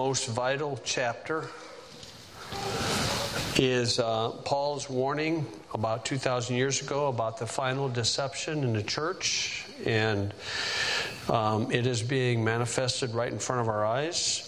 most vital chapter is Paul's warning about 2,000 years ago about the final deception in the church, and it is being manifested right in front of our eyes.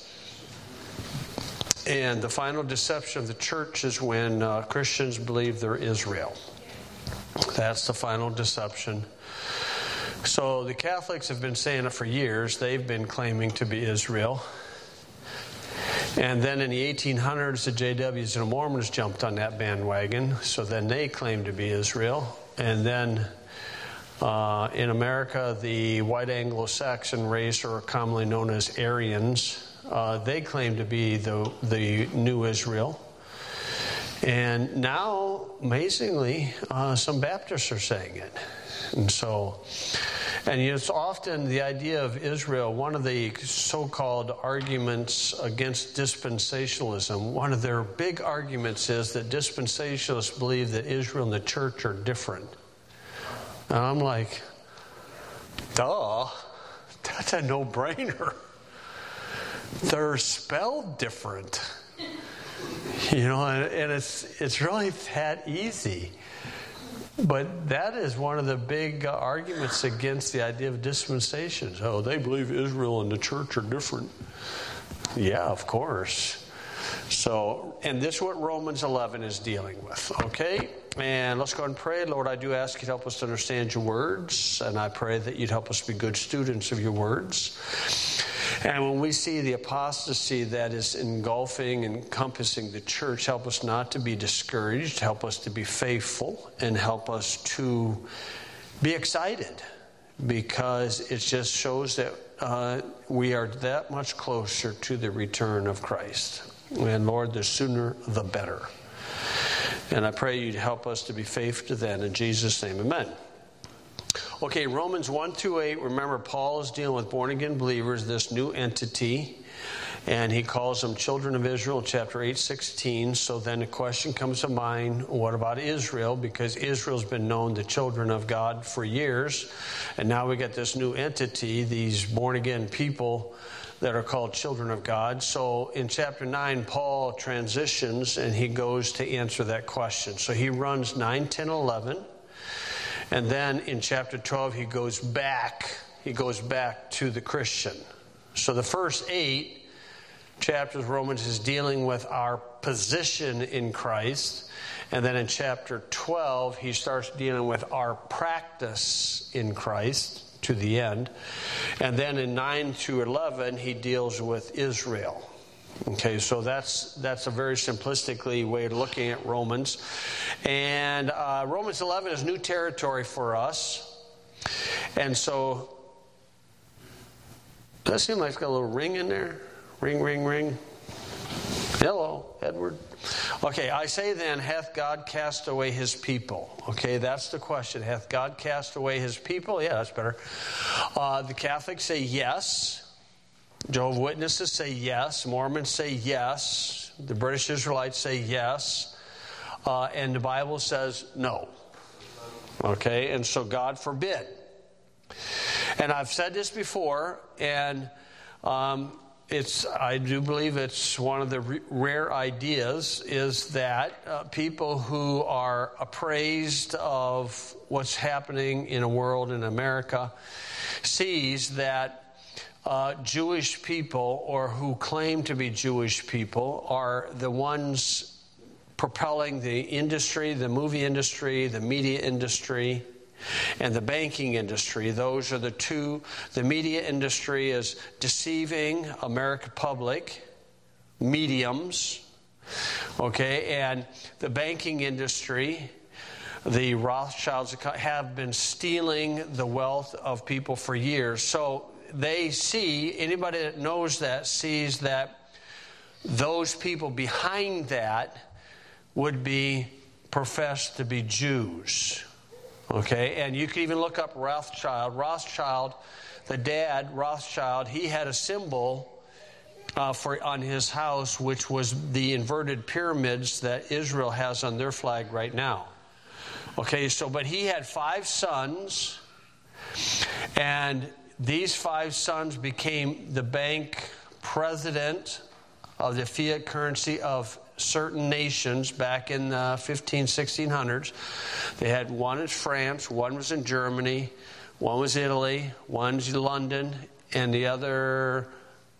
And the final deception of the church is when Christians believe they're Israel. That's the final deception. So the Catholics have been saying it for years. They've been claiming to be Israel. And then in the 1800s, the JWs and the Mormons jumped on that bandwagon. So then they claimed to be Israel. And then in America, the white Anglo-Saxon race, or commonly known as Aryans, they claim to be the new Israel. And now, amazingly, some Baptists are saying it. And it's often the idea of Israel, one of the so-called arguments against dispensationalism, one of their big arguments is that dispensationalists believe that Israel and the church are different. And I'm like, duh, that's a no-brainer. They're spelled different. And it's really that easy. But that is one of the big arguments against the idea of dispensations. Oh, they believe Israel and the church are different. Yeah, of course. So, and this is what Romans 11 is dealing with, okay? And let's go and pray. Lord, I do ask you to help us to understand your words, and I pray that you'd help us be good students of your words. And when we see the apostasy that is engulfing and encompassing the church, help us not to be discouraged, help us to be faithful, and help us to be excited, because it just shows that we are that much closer to the return of Christ. And Lord, the sooner the better. And I pray you'd help us to be faithful to that. In Jesus' name, amen. Okay, Romans 1-8, remember Paul is dealing with born-again believers, this new entity, and he calls them children of Israel, chapter 8:16. So then the question comes to mind, what about Israel? Because Israel's been known the children of God for years, and now we got this new entity, these born-again people that are called children of God. So in chapter 9, Paul transitions, and he goes to answer that question. So he runs 9, 10, 11. And then in chapter 12, he goes back to the Christian. So the first 8 chapters of Romans is dealing with our position in Christ. And then in chapter 12, he starts dealing with our practice in Christ to the end. And then in 9 through 11, he deals with Israel. Okay, so that's a very simplistically way of looking at Romans. And Romans 11 is new territory for us. And so, does that seem like it's got a little ring in there? Ring, ring, ring. Hello, Edward. Okay, I say then, hath God cast away his people? Okay, that's the question. Hath God cast away his people? Yeah, that's better. The Catholics say yes. Jehovah's Witnesses say yes. Mormons say yes. The British Israelites say yes. And the Bible says no. Okay, and so God forbid. And I've said this before, and I do believe it's one of the rare ideas is that people who are appraised of what's happening in a world in America sees that Jewish people, or who claim to be Jewish people, are the ones propelling the industry, the movie industry, the media industry, and the banking industry. Those are the two. The media industry is deceiving American public, mediums, okay, and the banking industry, the Rothschilds have been stealing the wealth of people for years. So they see, anybody that knows that sees that those people behind that would be professed to be Jews. Okay, and you can even look up Rothschild. Rothschild, the dad, Rothschild, he had a symbol on his house, which was the inverted pyramids that Israel has on their flag right now. Okay, so, but he had 5 sons, and these 5 sons became the bank president of the fiat currency of certain nations back in the 1600s. They had one in France, one was in Germany, one was Italy, one's London, and the other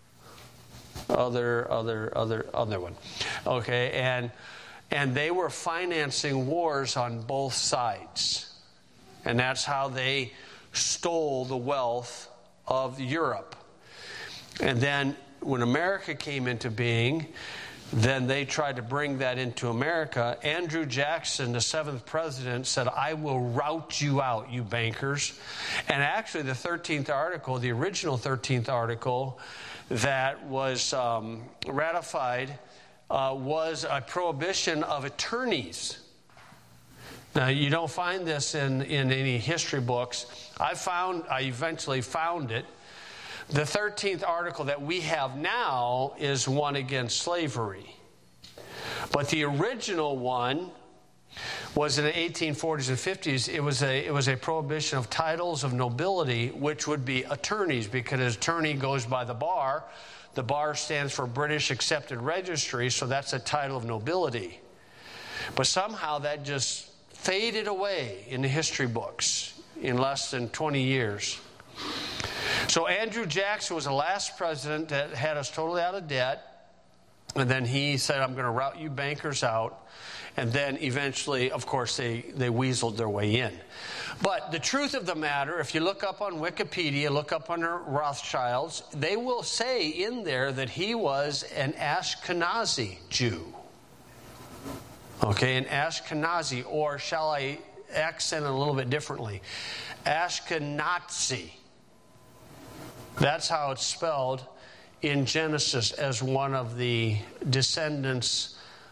one. Okay, and they were financing wars on both sides. And that's how they stole the wealth of Europe. And then when America came into being, then they tried to bring that into America. Andrew Jackson, the 7th president, said, "I will rout you out, you bankers." And actually the 13th article, the original 13th article that was ratified was a prohibition of attorneys. Now, you don't find this in any history books. I eventually found it. The 13th article that we have now is one against slavery. But the original one was in the 1840s and 50s. It was a prohibition of titles of nobility, which would be attorneys, because an attorney goes by the bar. The bar stands for British Accepted Registry, so that's a title of nobility. But somehow that just faded away in the history books in less than 20 years. So Andrew Jackson was the last president that had us totally out of debt. And then he said, "I'm going to rout you bankers out." And then eventually, of course, they weaseled their way in. But the truth of the matter, if you look up on Wikipedia, look up under Rothschilds, they will say in there that he was an Ashkenazi Jew. Okay, an Ashkenazi, or shall I accent it a little bit differently? Ashkenazi. That's how it's spelled in Genesis, as one of the descendants.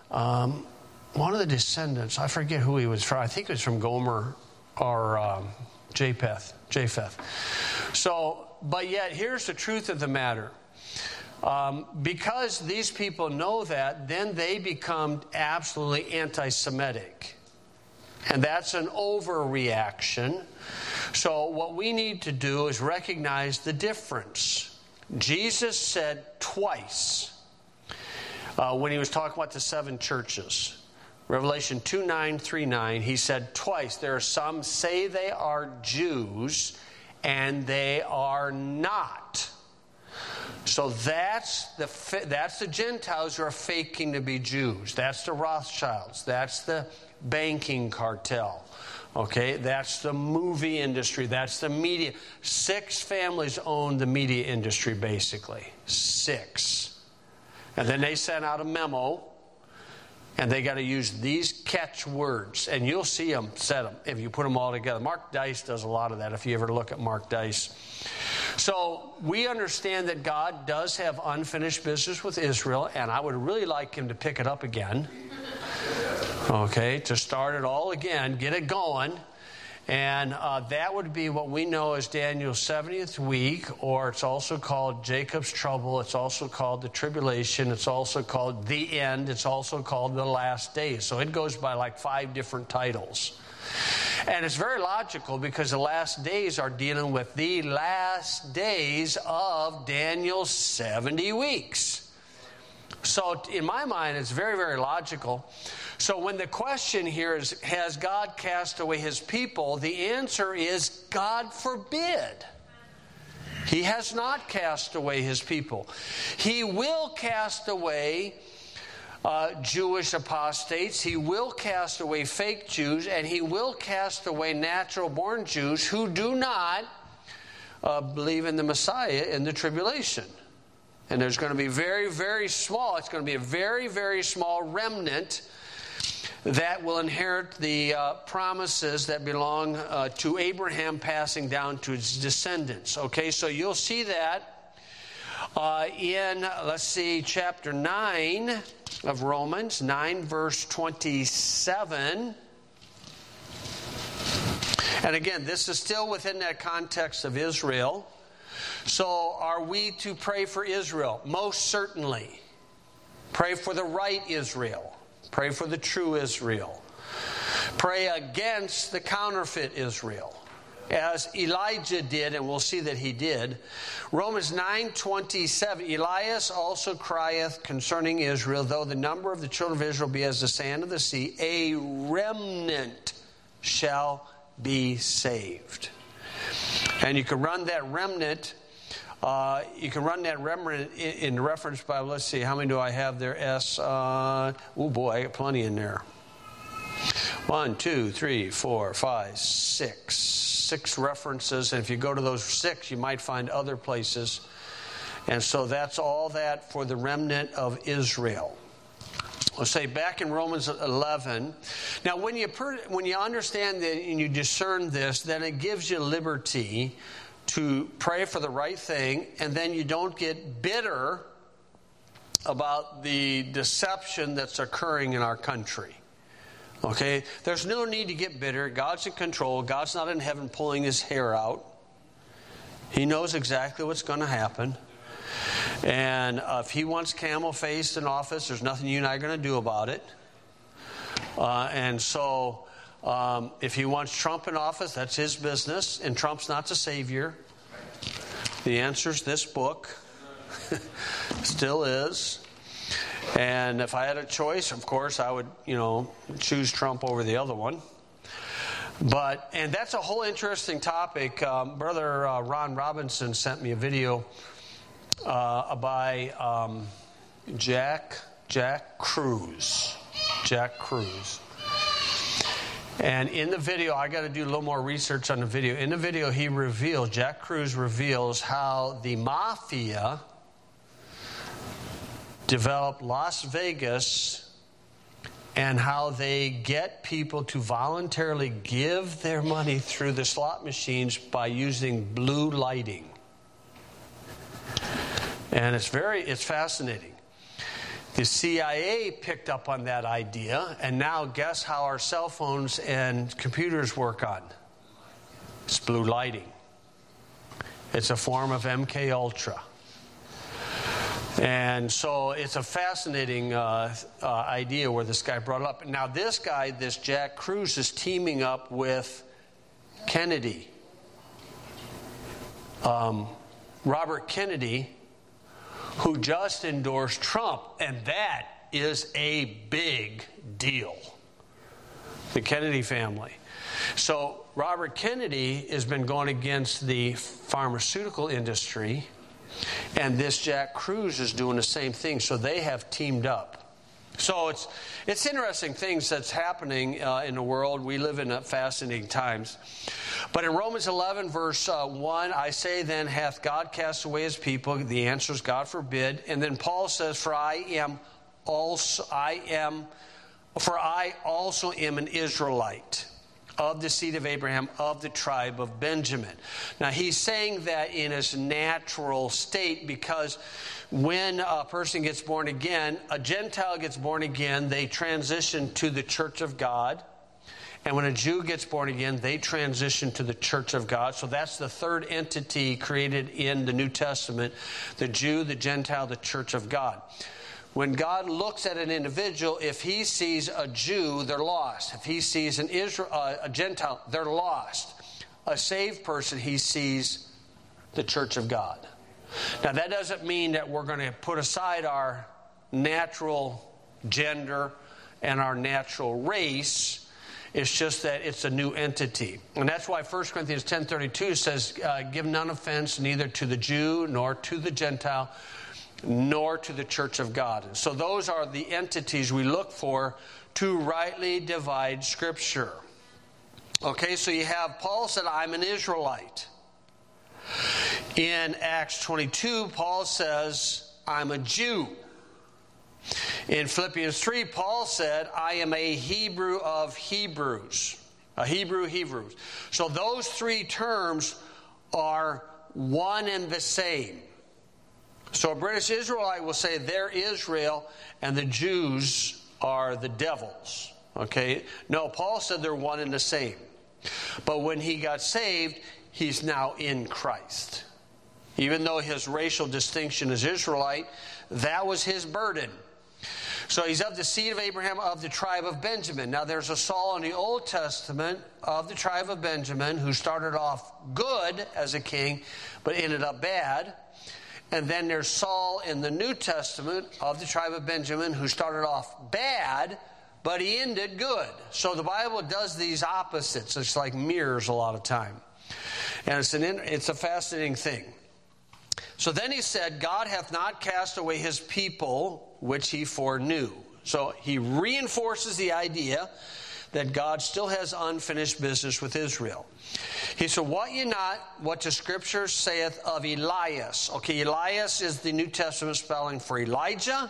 I forget who he was from. I think it was from Gomer or Japheth. So, but yet, here's the truth of the matter. Because these people know that, then they become absolutely anti-Semitic. And that's an overreaction. So what we need to do is recognize the difference. Jesus said twice when he was talking about the 7 churches. Revelation 2:9-3:9, he said twice, there are some say they are Jews and they are not. So that's the Gentiles who are faking to be Jews. That's the Rothschilds. That's the banking cartel. Okay, that's the movie industry. That's the media. 6 families own the media industry, basically. 6. And then they sent out a memo, and they got to use these catchwords. And you'll see them set them if you put them all together. Mark Dice does a lot of that, if you ever look at Mark Dice. So we understand that God does have unfinished business with Israel, and I would really like him to pick it up again. Okay, to start it all again, get it going. And that would be what we know as Daniel's 70th week, or it's also called Jacob's trouble. It's also called the tribulation. It's also called the end. It's also called the last days. So it goes by like 5 different titles. And it's very logical, because the last days are dealing with the last days of Daniel's 70 weeks. So in my mind, it's very, very logical. So when the question here is, has God cast away his people? The answer is, God forbid. He has not cast away his people. He will cast away Jewish apostates. He will cast away fake Jews, and he will cast away natural-born Jews who do not believe in the Messiah in the tribulation. And there's going to be very, very small. It's going to be a very, very small remnant that will inherit the promises that belong to Abraham, passing down to his descendants. Okay, so you'll see that in, chapter 9 of Romans, 9 verse 27. And again, this is still within that context of Israel. So are we to pray for Israel? Most certainly. Pray for the right Israel. Pray for the true Israel. Pray against the counterfeit Israel. as Elijah did, and we'll see that he did. Romans 9:27, Elias also crieth concerning Israel, though the number of the children of Israel be as the sand of the sea, a remnant shall be saved. And you can run that remnant, in the reference Bible. Let's see, how many do I have there? I got plenty in there. 1, 2, 3, 4, 5, 6 references, and if you go to those 6, you might find other places. And so that's all that for the remnant of Israel. I'll say back in Romans 11. Now, when you understand that and you discern this, then it gives you liberty to pray for the right thing, and then you don't get bitter about the deception that's occurring in our country. Okay? There's no need to get bitter. God's in control. God's not in heaven pulling his hair out. He knows exactly what's going to happen. And if he wants camel-faced in office, there's nothing you and I are going to do about it. And so if he wants Trump in office, that's his business. And Trump's not the savior. The answer's this book. Still is. And if I had a choice, of course, I would, choose Trump over the other one. And that's a whole interesting topic. Brother Ron Robinson sent me a video by Jack Cruz. Jack Cruz. And in the video, I got to do a little more research on the video. In the video, Jack Cruz reveals how the mafia developed Las Vegas and how they get people to voluntarily give their money through the slot machines by using blue lighting. And it's fascinating. The CIA picked up on that idea, and now guess how our cell phones and computers work on? It's blue lighting. It's a form of MK Ultra. And so it's a fascinating idea where this guy brought it up. Now this Jack Cruz, is teaming up with Kennedy. Robert Kennedy, who just endorsed Trump. And that is a big deal. The Kennedy family. So Robert Kennedy has been going against the pharmaceutical industry. And this Jack Cruz is doing the same thing. So they have teamed up. So it's interesting things that's happening in the world. We live in fascinating times. But in Romans 11, verse 1, I say then, hath God cast away his people? The answer is God forbid. And then Paul says, For I also am an Israelite, of the seed of Abraham, of the tribe of Benjamin. Now, he's saying that in his natural state because when a person gets born again, a Gentile gets born again, they transition to the church of God. And when a Jew gets born again, they transition to the church of God. So that's the third entity created in the New Testament, the Jew, the Gentile, the church of God. When God looks at an individual, if he sees a Jew, they're lost. If he sees a Gentile, they're lost. A saved person, he sees the church of God. Now, that doesn't mean that we're going to put aside our natural gender and our natural race. It's just that it's a new entity. And that's why 1 Corinthians 10:32 says, give none offense neither to the Jew nor to the Gentile, nor to the church of God. So those are the entities we look for to rightly divide Scripture. Okay, so you have Paul said, I'm an Israelite. In Acts 22, Paul says, I'm a Jew. In Philippians 3, Paul said, I am a Hebrew of Hebrews. A Hebrew. So those three terms are one and the same. So a British Israelite will say they're Israel and the Jews are the devils. Okay? No, Paul said they're one and the same. But when he got saved, he's now in Christ. Even though his racial distinction is Israelite, that was his burden. So he's of the seed of Abraham, of the tribe of Benjamin. Now there's a Saul in the Old Testament of the tribe of Benjamin who started off good as a king, but ended up bad. And then there's Saul in the New Testament of the tribe of Benjamin who started off bad, but he ended good. So the Bible does these opposites. It's like mirrors a lot of time. And it's a fascinating thing. So then he said, God hath not cast away his people, which he foreknew. So he reinforces the idea that God still has unfinished business with Israel. He said, "Wot ye not what the Scripture saith of Elias?" Okay, Elias is the New Testament spelling for Elijah.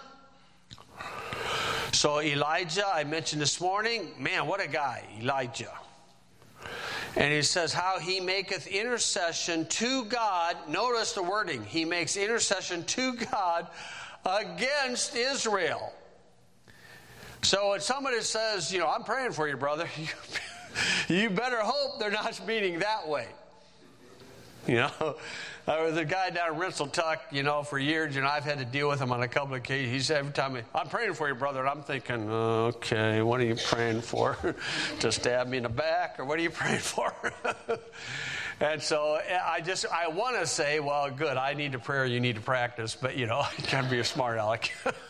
So Elijah, I mentioned this morning, man, what a guy, Elijah. And he says, how he maketh intercession to God. Notice the wording. He makes intercession to God against Israel. So when somebody says, I'm praying for you, brother, you better hope they're not meaning that way. The guy down in Rensselaer, for years, I've had to deal with him on a couple of occasions. He said every time, I'm praying for you, brother. And I'm thinking, okay, what are you praying for? To stab me in the back? Or what are you praying for? And so I want to say, well, good, I need to pray, you need to practice. But, you got to be a smart aleck.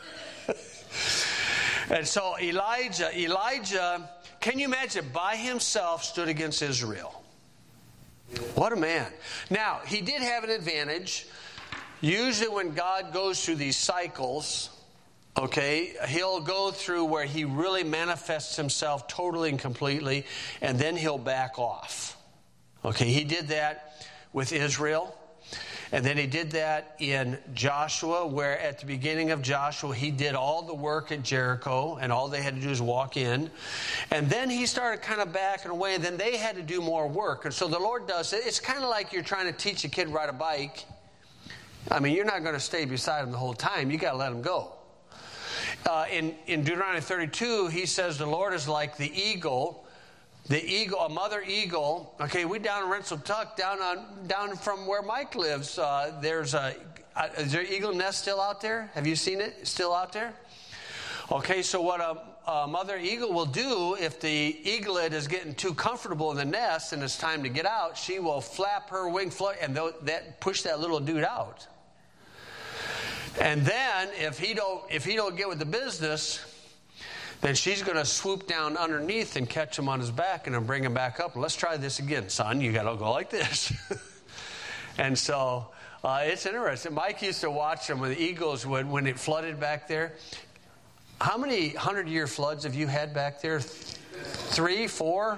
And so Elijah, can you imagine, by himself stood against Israel? What a man. Now, he did have an advantage. Usually when God goes through these cycles, he'll go through where he really manifests himself totally and completely, and then he'll back off. He did that with Israel. And then he did that in Joshua, where at the beginning of Joshua, he did all the work at Jericho, and all they had to do is walk in. And then he started kind of backing away, and then they had to do more work. And so the Lord does it. It's kind of like you're trying to teach a kid to ride a bike. I mean, you're not going to stay beside him the whole time. You got to let him go. In Deuteronomy 32, he says the Lord is like the eagle. The eagle, a mother eagle. We down in Rensselaer, down from where Mike lives. Is there an eagle nest still out there? Have you seen it? Still out there? So what a mother eagle will do if the eaglet is getting too comfortable in the nest and it's time to get out, she will flap her wing and that push that little dude out. And then if he don't get with the business, then she's going to swoop down underneath and catch him on his back and then bring him back up. Let's try this again, son. You got to go like this. And so it's interesting. Mike used to watch them with the eagles when it flooded back there. How many 100-year floods have you had back there? 3, 4?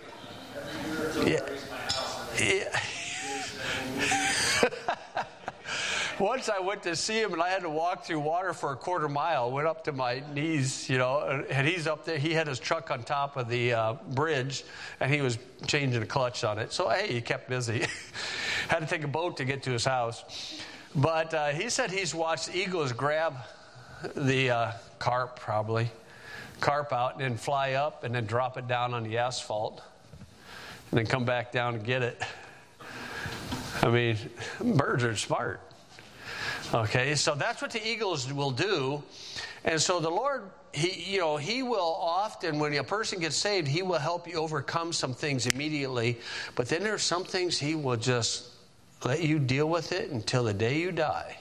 Yeah. Once I went to see him, and I had to walk through water for a quarter mile. Went up to my knees, and he's up there. He had his truck on top of the bridge, and he was changing a clutch on it. So, hey, he kept busy. Had to take a boat to get to his house. But he said he's watched eagles grab the carp out, and then fly up, and then drop it down on the asphalt, and then come back down and get it. I mean, birds are smart. So that's what the eagles will do. And so the Lord, He will often, when a person gets saved, He will help you overcome some things immediately. But then there's some things He will just let you deal with it until the day you die.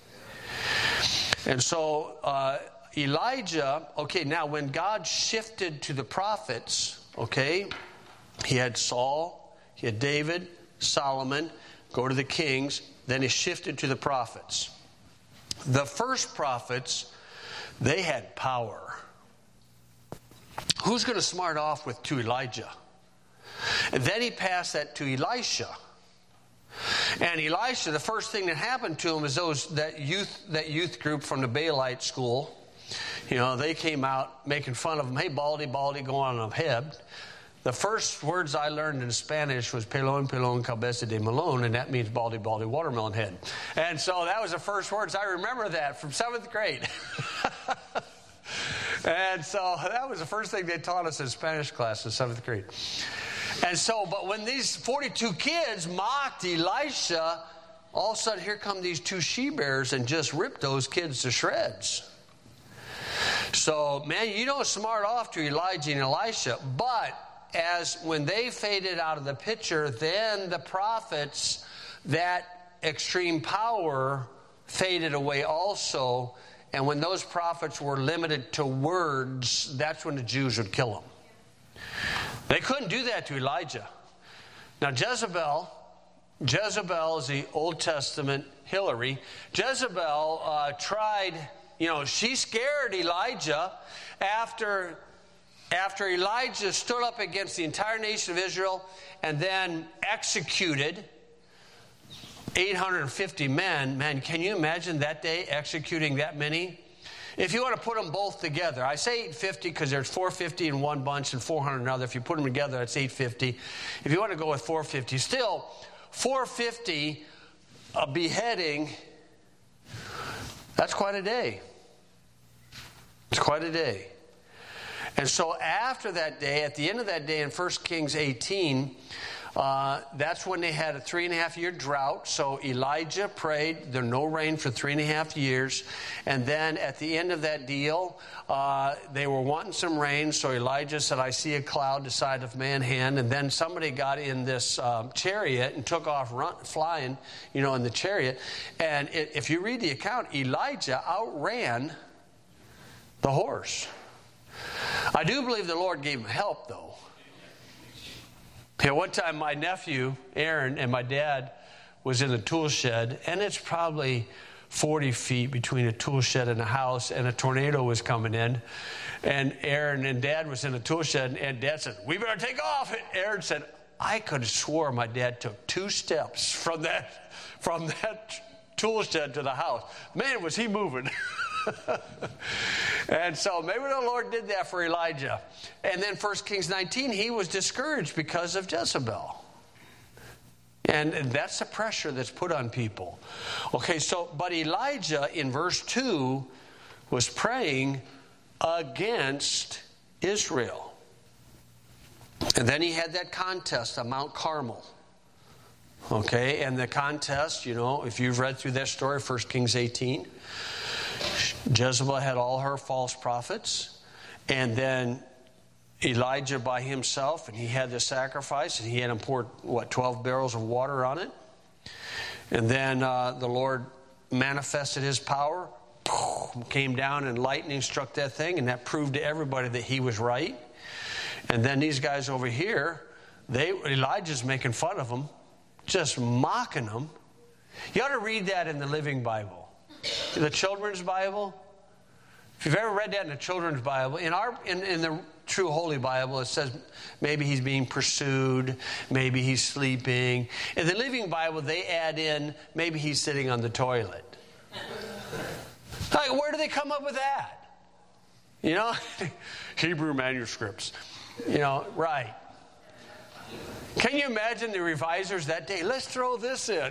And so Elijah, now when God shifted to the prophets, He had Saul, He had David, Solomon, go to the kings, then He shifted to the prophets. The first prophets, they had power. Who's going to smart off to Elijah? And then He passed that to Elisha. And Elisha, the first thing that happened to him is that youth group from the Baalite school. They came out making fun of him. Hey, baldy, go on ahead. The first words I learned in Spanish was pelon, cabeza de melón, and that means baldy, watermelon head. And so that was the first words. I remember that from 7th grade. And so that was the first thing they taught us in Spanish class in 7th grade. And so, but when these 42 kids mocked Elisha, all of a sudden here come these 2 she-bears and just ripped those kids to shreds. So, man, you don't smart off to Elijah and Elisha. But when they faded out of the picture, then the prophets, that extreme power faded away also. And when those prophets were limited to words, that's when the Jews would kill them. They couldn't do that to Elijah. Now, Jezebel is the Old Testament Hillary. Jezebel tried, she scared Elijah after Elijah stood up against the entire nation of Israel and then executed 850 men. Man, can you imagine that day executing that many? If you want to put them both together, I say 850 because there's 450 in one bunch and 400 in another. If you put them together, it's 850. If you want to go with 450, still 450 a beheading, that's quite a day. It's quite a day. And so after that day, at the end of that day in 1 Kings 18, that's when they had a 3.5-year drought. So Elijah prayed, there's no rain for 3.5 years. And then at the end of that deal, they were wanting some rain. So Elijah said, I see a cloud the size of man's hand. And then somebody got in this chariot and took off flying, in the chariot. And if you read the account, Elijah outran the horse. I do believe the Lord gave him help, though. One time my nephew, Aaron, and my dad was in a tool shed, and it's probably 40 feet between a tool shed and a house, and a tornado was coming in. And Aaron and Dad was in a tool shed, and Dad said, we better take off. And Aaron said, I could have swore my dad took 2 steps from that tool shed to the house. Man, was he moving. And so maybe the Lord did that for Elijah. And then 1 Kings 19, he was discouraged because of Jezebel. And that's the pressure that's put on people. Okay, but Elijah in verse 2 was praying against Israel. And then he had that contest on Mount Carmel. Okay, and the contest, if you've read through that story, 1 Kings 18, Jezebel had all her false prophets, and then Elijah by himself, and he had the sacrifice, and he had him pour, 12 barrels of water on it. And then the Lord manifested his power, came down, and lightning struck that thing, and that proved to everybody that he was right. And then these guys over here, Elijah's making fun of them, just mocking them. You ought to read that in the Living Bible. The Children's Bible. If you've ever read that in the Children's Bible, in the True Holy Bible, it says maybe he's being pursued, maybe he's sleeping. In the Living Bible, they add in maybe he's sitting on the toilet. Like, where do they come up with that? Hebrew manuscripts. Right. Can you imagine the revisers that day? Let's throw this in.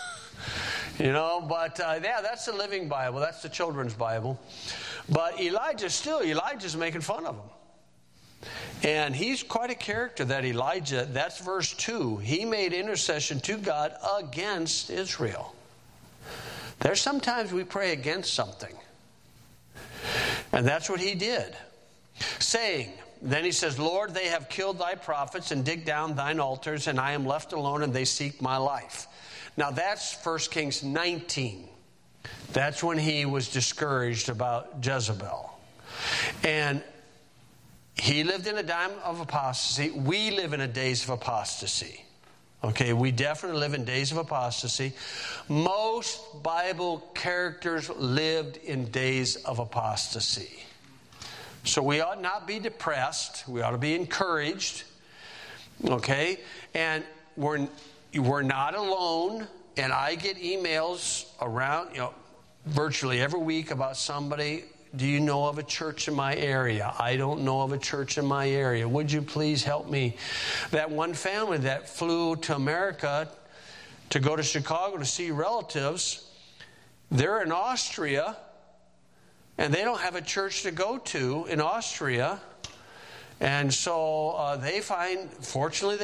That's the Living Bible. That's the Children's Bible. But Elijah's making fun of him. And he's quite a character, that Elijah. That's verse 2. He made intercession to God against Israel. There's sometimes we pray against something. And that's what he did. Saying, then he says, Lord, they have killed thy prophets and digged down thine altars, and I am left alone, and they seek my life. Now that's 1 Kings 19. That's when he was discouraged about Jezebel. And he lived in a time of apostasy. We live in a days of apostasy. Okay, we definitely live in days of apostasy. Most Bible characters lived in days of apostasy. So we ought not be depressed. We ought to be encouraged. Okay, and we're not alone, and I get emails around, virtually every week about somebody. Do you know of a church in my area? I don't know of a church in my area. Would you please help me? That one family that flew to America to go to Chicago to see relatives, they're in Austria, and they don't have a church to go to in Austria. And so they find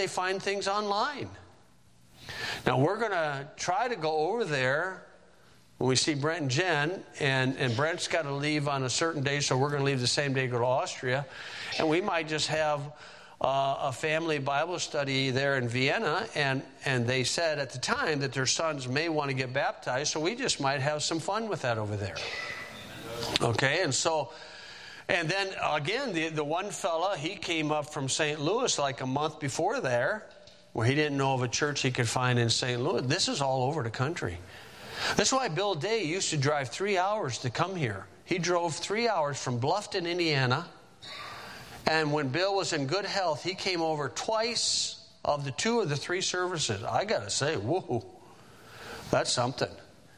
things online. Now, we're going to try to go over there when we see Brent and Jen, and Brent's got to leave on a certain day, so we're going to leave the same day, go to Austria, and we might just have a family Bible study there in Vienna, and they said at the time that their sons may want to get baptized, so we just might have some fun with that over there. Okay, and then again, the one fella, he came up from St. Louis like a month before there, where he didn't know of a church he could find in St. Louis. This is all over the country. That's why Bill Day used to drive 3 hours to come here. He drove 3 hours from Bluffton, Indiana. And when Bill was in good health, he came over twice of the 2 of the 3 services. I got to say, whoa, that's something.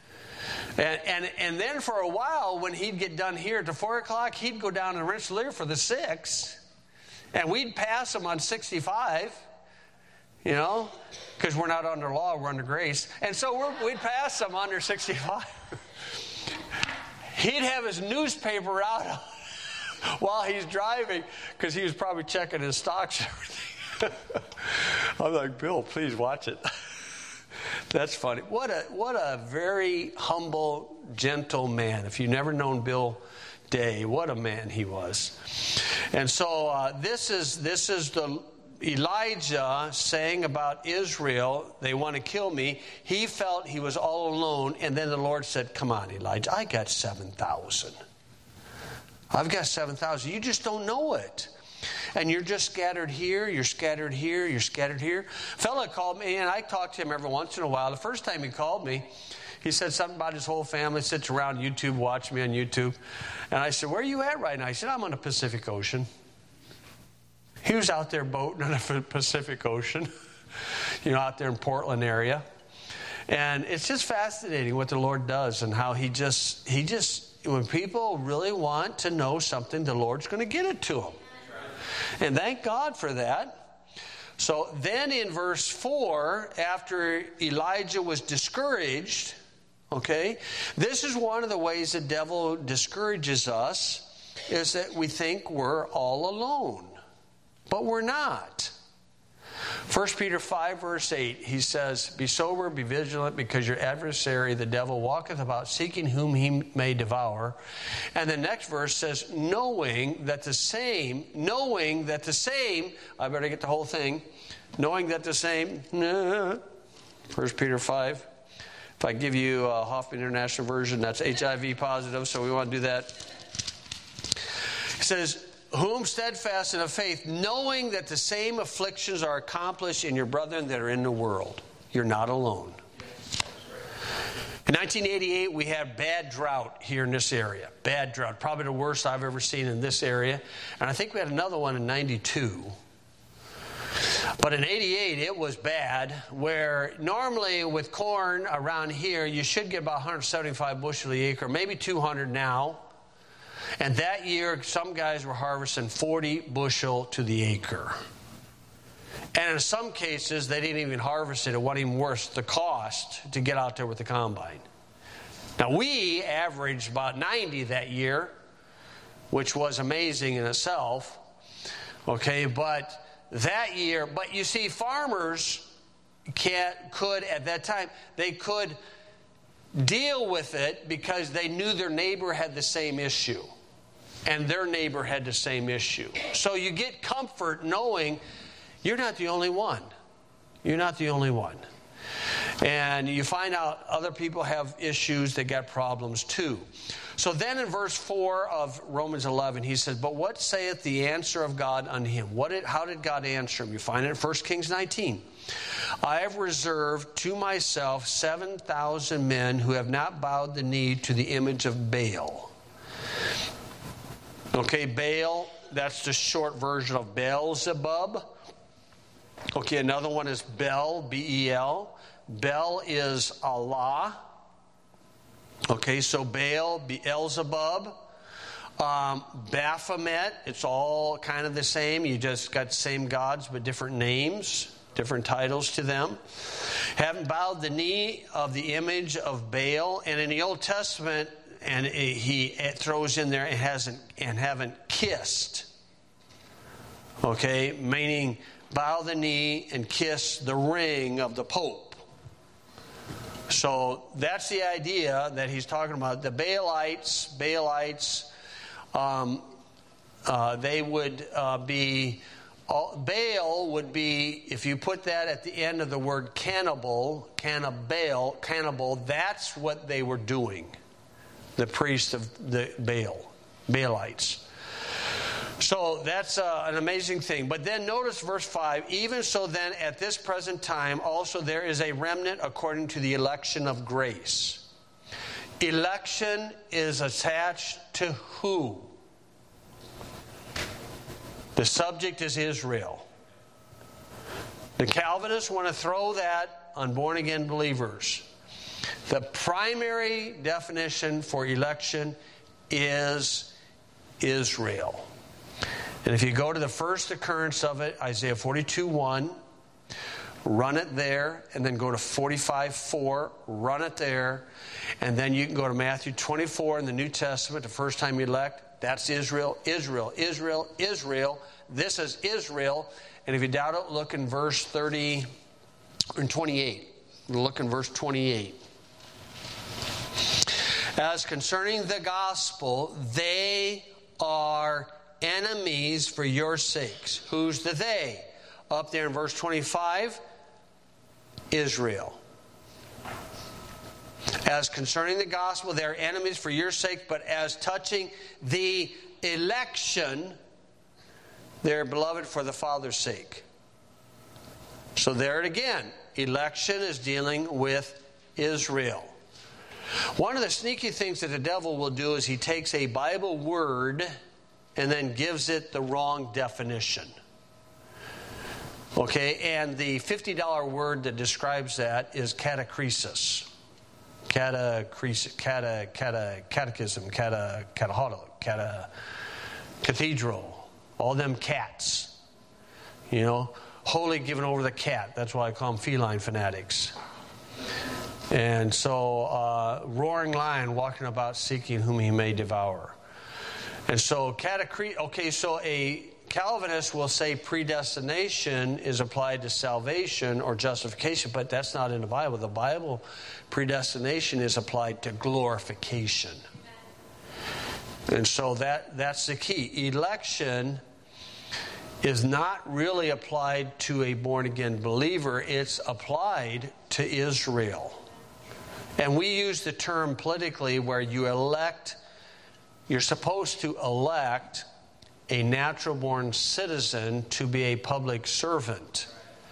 And then for a while, when he'd get done here at 4 o'clock, he'd go down to Rensselaer for the 6. And we'd pass him on 65, because we're not under law, we're under grace. And so we'd pass him under 65. He'd have his newspaper out while he's driving, because he was probably checking his stocks and everything. I'm like, Bill, please watch it. That's funny. What a very humble, gentle man. If you've never known Bill Day, what a man he was. And so this is the Elijah saying about Israel, they want to kill me. He felt he was all alone, and then the Lord said, come on, Elijah, I got 7,000. I've got 7,000. You just don't know it. And you're just scattered here, you're scattered here, you're scattered here. Fella called me, and I talk to him every once in a while. The first time he called me, he said something about his whole family, sits around YouTube, watch me on YouTube. And I said, where are you at right now? He said, I'm on the Pacific Ocean. He was out there boating on the Pacific Ocean, out there in Portland area. And it's just fascinating what the Lord does and how he just, when people really want to know something, the Lord's going to get it to them. And thank God for that. So then in verse 4, after Elijah was discouraged, this is one of the ways the devil discourages us, is that we think we're all alone. But we're not. 1 Peter 5, verse 8, he says, be sober, be vigilant, because your adversary, the devil, walketh about seeking whom he may devour. And the next verse says, knowing that the same, I better get the whole thing, knowing that the same, 1 Peter 5, if I give you a Hoffman International Version, that's HIV positive, so we want to do that. It says, whom steadfast in the faith, knowing that the same afflictions are accomplished in your brethren that are in the world. You're not alone. In 1988, we had bad drought here in this area. Bad drought. Probably the worst I've ever seen in this area. And I think we had another one in 92. But in 88, it was bad, where normally with corn around here, you should get about 175 bushel the acre, maybe 200 now. And that year, some guys were harvesting 40 bushel to the acre. And in some cases, they didn't even harvest it. It wasn't even worth the cost to get out there with the combine. Now, we averaged about 90 that year, which was amazing in itself. But that year, but you see, farmers could, at that time, they could deal with it because they knew their neighbor had the same issue. And their neighbor had the same issue. So you get comfort knowing you're not the only one. You're not the only one. And you find out other people have issues, they got problems too. So then in verse 4 of Romans 11, he says, but what saith the answer of God unto him? How did God answer him? You find it in 1 Kings 19. I have reserved to myself 7,000 men who have not bowed the knee to the image of Baal. Baal, that's the short version of Beelzebub. Another one is Bel, B-E-L. Bel is Allah. So Baal, Beelzebub. Baphomet, it's all kind of the same. You just got the same gods but different names, different titles to them. Haven't bowed the knee of the image of Baal. And in the Old Testament, and he throws in there haven't kissed. Meaning bow the knee and kiss the ring of the Pope. So that's the idea that he's talking about. The Baalites, they would be, Baal would be, if you put that at the end of the word cannibal, that's what they were doing. The priests of the Baalites. So that's an amazing thing. But then notice verse 5, even so then at this present time also there is a remnant according to the election of grace. Election is attached to who? The subject is Israel. The Calvinists want to throw that on born-again believers. The primary definition for election is Israel. And if you go to the first occurrence of it, Isaiah 42:1, run it there, and then go to 45:4, run it there, and then you can go to Matthew 24 in the New Testament, the first time you elect, that's Israel, Israel, Israel, Israel. This is Israel. And if you doubt it, look in verse 30 and 28. Look in verse 28. As concerning the gospel, they are enemies for your sakes. Who's the they? Up there in verse 25, Israel. As concerning the gospel, they are enemies for your sake, but as touching the election, they're beloved for the Father's sake. So there it again. Election is dealing with Israel. One of the sneaky things that the devil will do is he takes a Bible word and then gives it the wrong definition. Okay, and the $50 word that describes that is catachresis. Catechism, cathedral, all them cats. You know, wholly given over the cat. That's why I call them feline fanatics. And so, roaring lion walking about seeking whom he may devour. And so, so a Calvinist will say predestination is applied to salvation or justification, but that's not in the Bible. The Bible, predestination is applied to glorification. And so that's the key. Election is not really applied to a born-again believer. It's applied to Israel. And we use the term politically where you're supposed to elect a natural-born citizen to be a public servant.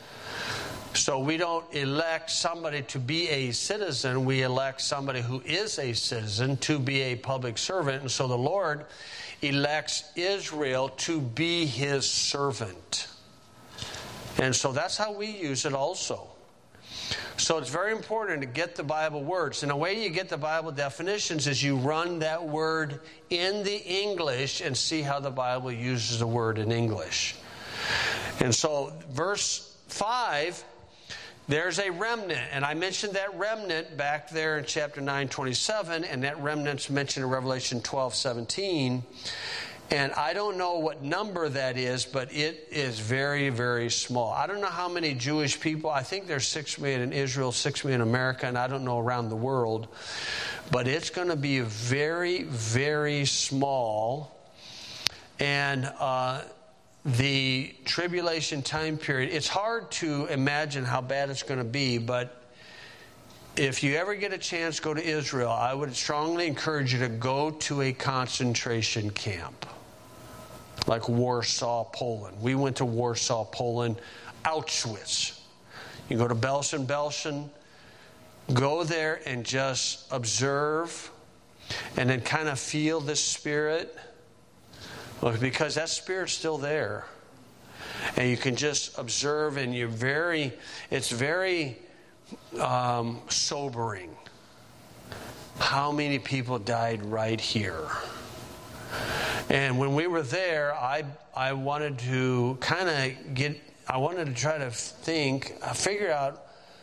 So we don't elect somebody to be a citizen. We elect somebody who is a citizen to be a public servant. And so the Lord elects Israel to be his servant. And so that's how we use it also. So it's very important to get the Bible words. And the way you get the Bible definitions is you run that word in the English and see how the Bible uses the word in English. And so verse 5, there's a remnant. And I mentioned that remnant back there in chapter 9:27, and that remnant's mentioned in Revelation 12:17. And I don't know what number that is, but it is very, very small. I don't know how many Jewish people. I think there's 6 million in Israel, 6 million in America, and I don't know around the world. But it's going to be very, very small. And the tribulation time period, it's hard to imagine how bad it's going to be, but if you ever get a chance to go to Israel, I would strongly encourage you to go to a concentration camp. Like Warsaw, Poland. We went to Warsaw, Poland, Auschwitz. You go to Belsen, go there and just observe and then kind of feel the Spirit. Because that Spirit's still there. And you can just observe, and it's very sobering. How many people died right here? And when we were there, I wanted to try to figure out,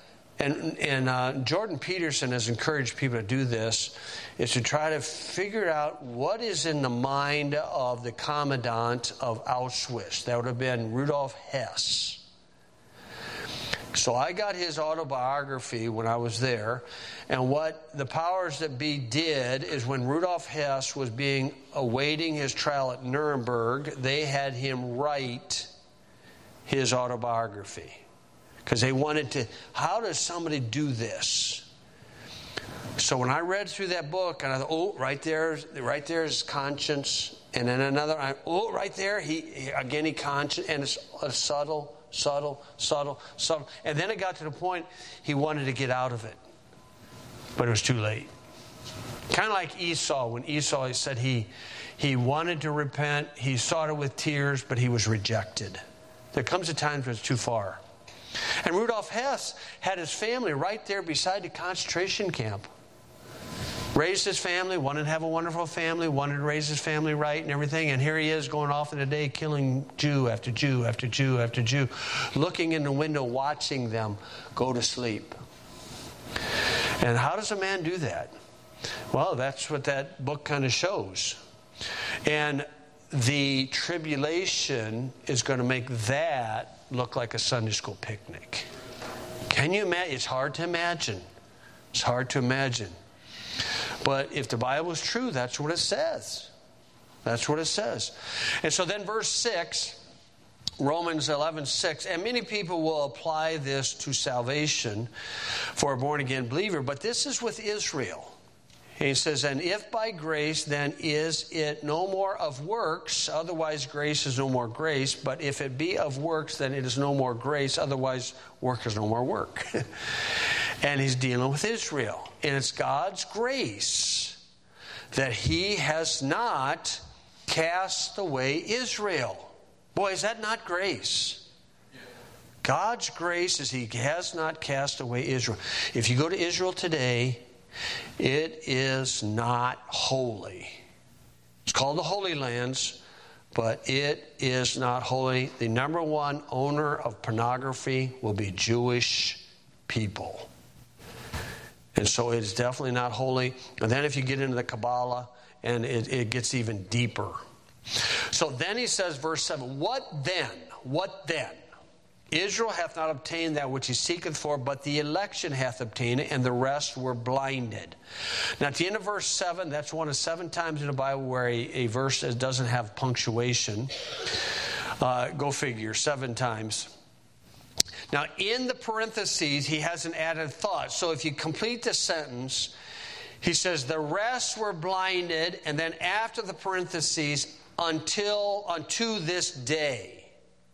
and Jordan Peterson has encouraged people to do this, is to try to figure out what is in the mind of the commandant of Auschwitz. That would have been Rudolf Hess. So I got his autobiography when I was there. And what the powers that be did is when Rudolf Hess was awaiting his trial at Nuremberg, they had him write his autobiography. Because they wanted to, how does somebody do this? So when I read through that book, and I thought, oh, right there's conscience. And then another, right there, he conscience, and it's a subtle. And then it got to the point he wanted to get out of it. But it was too late. Kind of like Esau, when Esau said he wanted to repent, he sought it with tears, but he was rejected. There comes a time when it's too far. And Rudolf Hess had his family right there beside the concentration camp. Raised his family, wanted to have a wonderful family, wanted to raise his family right and everything. And here he is going off in a day killing Jew after Jew after Jew after Jew, looking in the window, watching them go to sleep. And how does a man do that? Well, that's what that book kind of shows. And the tribulation is going to make that look like a Sunday school picnic. Can you imagine? It's hard to imagine. It's hard to imagine. But if the Bible is true, that's what it says. That's what it says. And so then verse 6, Romans 11:6, and many people will apply this to salvation for a born-again believer, but this is with Israel. And he says, and if by grace, then is it no more of works, otherwise grace is no more grace, but if it be of works, then it is no more grace, otherwise work is no more work. And he's dealing with Israel. And it's God's grace that he has not cast away Israel. Boy, is that not grace? God's grace is he has not cast away Israel. If you go to Israel today, it is not holy. It's called the Holy Lands, but it is not holy. The number one owner of pornography will be Jewish people. And so it's definitely not holy. And then if you get into the Kabbalah, and it gets even deeper. So then he says, verse 7, what then? What then? Israel hath not obtained that which he seeketh for, but the election hath obtained it, and the rest were blinded. Now at the end of verse 7, that's one of 7 times in the Bible where a verse doesn't have punctuation. Go figure, 7 times. Now, in the parentheses, he has an added thought. So if you complete the sentence, he says, the rest were blinded, and then after the parentheses, unto this day.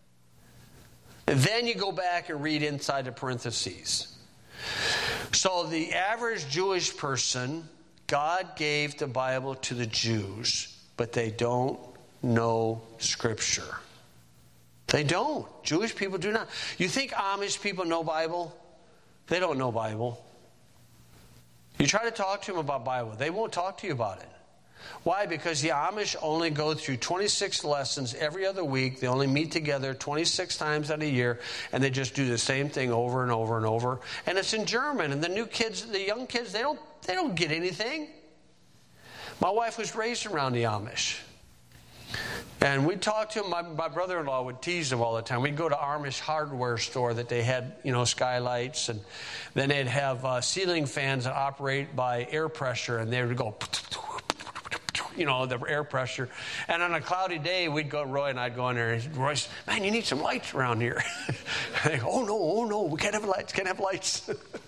And then you go back and read inside the parentheses. So the average Jewish person, God gave the Bible to the Jews, but they don't know Scripture. They don't. Jewish people do not. You think Amish people know Bible? They don't know Bible. You try to talk to them about Bible, they won't talk to you about it. Why? Because the Amish only go through 26 lessons every other week. They only meet together 26 times out a year, and they just do the same thing over and over and over. And it's in German. And the young kids, they don't get anything. My wife was raised around the Amish. And we'd talk to him. My brother-in-law would tease him all the time. We'd go to Amish hardware store that they had, skylights, and then they'd have ceiling fans that operate by air pressure, and they would go, the air pressure. And on a cloudy day, Roy and I'd go in there, and Roy said, man, you need some lights around here. And they go, oh no, we can't have lights,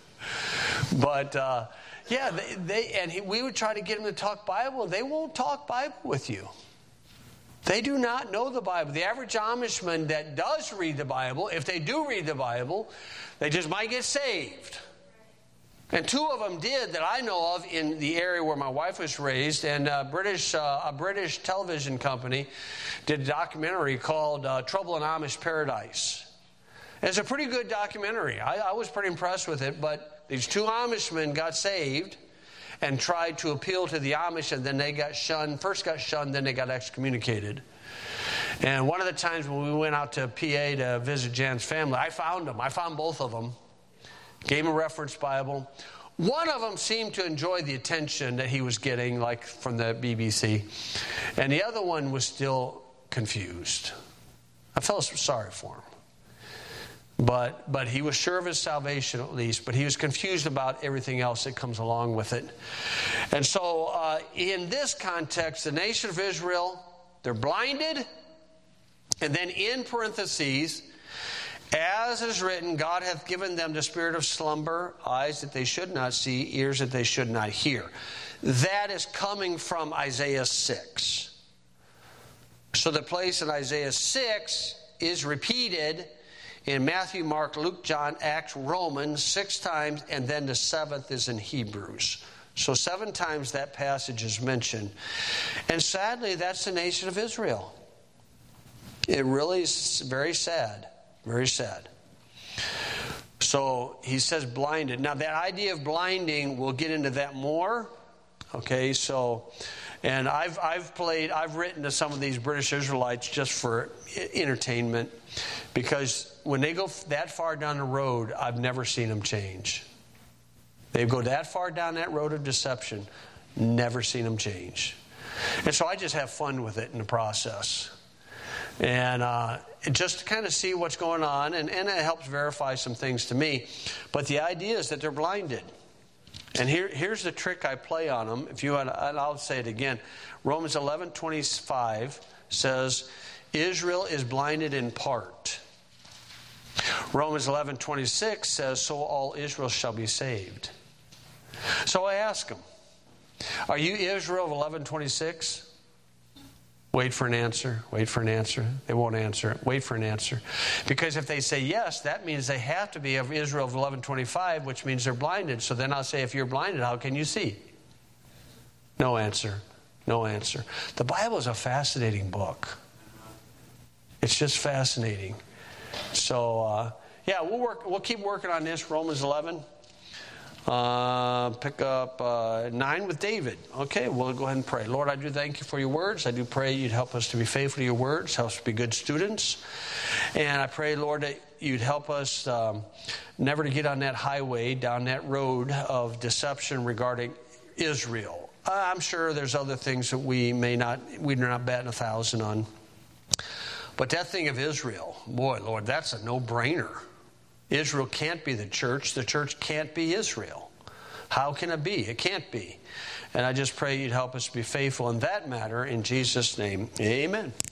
But, we would try to get them to talk Bible. They won't talk Bible with you. They do not know the Bible. The average Amishman that does read the Bible, if they do read the Bible, they just might get saved. And 2 of them did that I know of in the area where my wife was raised. And a British television company did a documentary called Trouble in Amish Paradise. It's a pretty good documentary. I was pretty impressed with it. But these 2 Amishmen got saved and tried to appeal to the Amish, and then they got shunned. First got shunned, then they got excommunicated. And one of the times when we went out to PA to visit Jan's family, I found them. I found both of them. Gave him a reference Bible. One of them seemed to enjoy the attention that he was getting, like from the BBC. And the other one was still confused. I felt sorry for him. But he was sure of his salvation at least. But he was confused about everything else that comes along with it. And so in this context, the nation of Israel, they're blinded. And then in parentheses, as it is written, God hath given them the spirit of slumber, eyes that they should not see, ears that they should not hear. That is coming from Isaiah 6. So the place in Isaiah 6 is repeated in Matthew, Mark, Luke, John, Acts, Romans 6 times, and then the 7th is in Hebrews. So 7 times that passage is mentioned. And sadly, that's the nation of Israel. It really is very sad. Very sad. So he says blinded. Now that idea of blinding, we'll get into that more. Okay, so, and I've written to some of these British Israelites just for entertainment, because when they go that far down the road, I've never seen them change. They go that far down that road of deception, never seen them change. And so I just have fun with it in the process. And just to kind of see what's going on, and it helps verify some things to me. But the idea is that they're blinded. And here's the trick I play on them. If you want, and I'll say it again. Romans 11:25 says, Israel is blinded in part. Romans 11:26 says, so all Israel shall be saved. So I ask them, are you Israel of 11:26? Wait for an answer. Wait for an answer. They won't answer it. Wait for an answer. Because if they say yes, that means they have to be of Israel of 11:25, which means they're blinded. So then I'll say, if you're blinded, how can you see? No answer. No answer. The Bible is a fascinating book. It's just fascinating. So, we'll keep working on this. Romans 11. Pick up 9 with David. Okay, we'll go ahead and pray. Lord, I do thank you for your words. I do pray you'd help us to be faithful to your words, help us to be good students. And I pray, Lord, that you'd help us never to get on that highway, down that road of deception regarding Israel. I'm sure there's other things that we're not batting 1,000 on. But that thing of Israel, boy, Lord, that's a no-brainer. Israel can't be the church. The church can't be Israel. How can it be? It can't be. And I just pray you'd help us be faithful in that matter. In Jesus' name, amen.